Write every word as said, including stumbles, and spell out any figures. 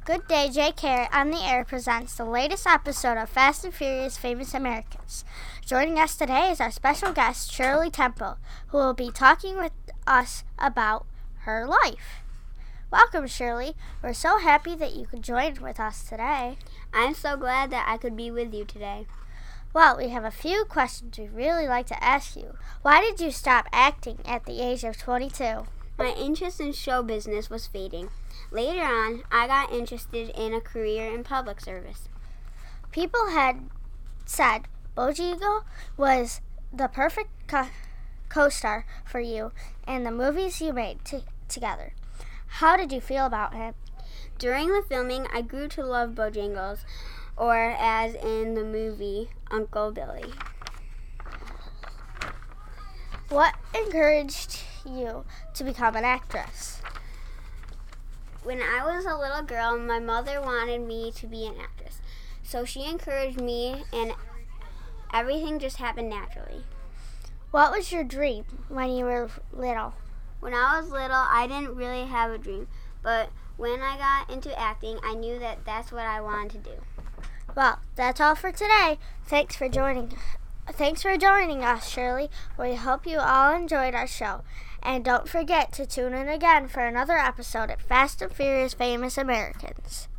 Good day, Jay Carrot on the Air presents the latest episode of Fast and Furious Famous Americans. Joining us today is our special guest, Shirley Temple, who will be talking with us about her life. Welcome, Shirley. We're so happy that you could join with us today. I'm so glad that I could be with you today. Well, we have a few questions we'd really like to ask you. Why did you stop acting at the age of twenty-two? My interest in show business was fading. Later on, I got interested in a career in public service. People had said Bojangles was the perfect co- co-star for you in the movies you made t- together. How did you feel about him? During the filming, I grew to love Bojangles, or as in the movie, Uncle Billy. What encouraged you to become an actress? When I was a little girl, my mother wanted me to be an actress. So she encouraged me, and everything just happened naturally. What was your dream when you were little? When I was little, I didn't really have a dream. But when I got into acting, I knew that that's what I wanted to do. Well, that's all for today. Thanks for joining Thanks for joining us, Shirley. We hope you all enjoyed our show. And don't forget to tune in again for another episode of Fast and Furious Famous Americans.